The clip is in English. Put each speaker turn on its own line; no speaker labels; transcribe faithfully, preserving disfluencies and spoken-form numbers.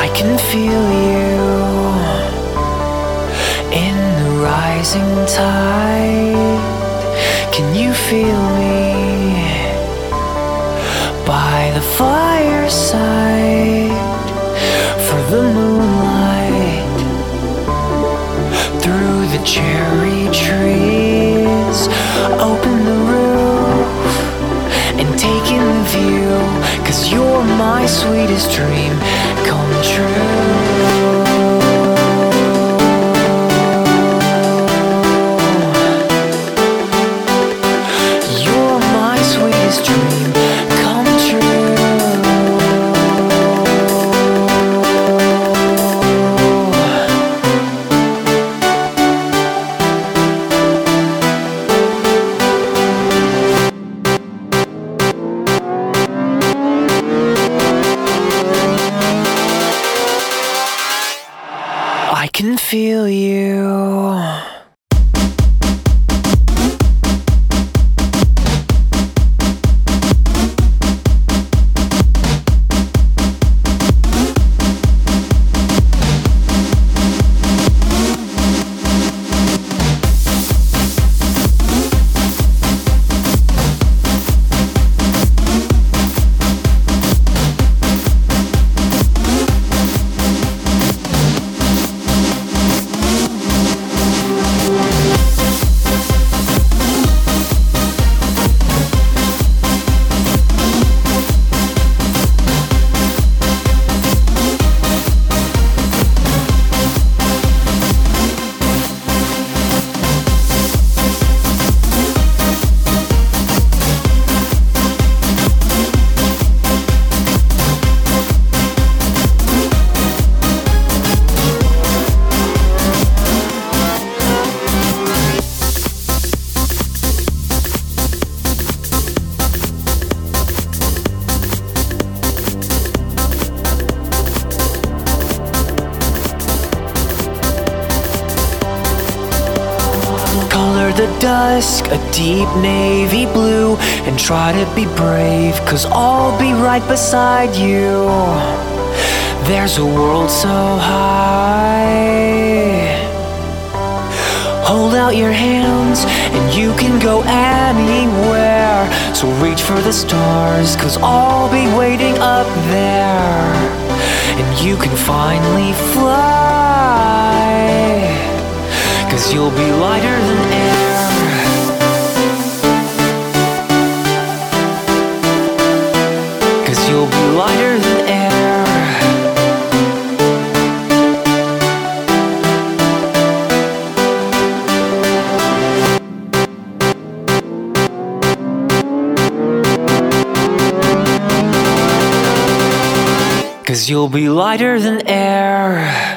can feel you in the rising tide. Can you feel me by the fireside? For the moonlight through the cherry trees, open the roof and take in the view, 'cause you're my sweetest dream come true. I can feel you. Color the dusk a deep navy blue and try to be brave, 'cause I'll be right beside you. There's a world so high. Hold out your hands and you can go anywhere. So reach for the stars, 'cause I'll be waiting up there. And you can finally fly, 'cause you'll be lighter than air. 'Cause you'll be lighter than air. 'Cause you'll be lighter than air.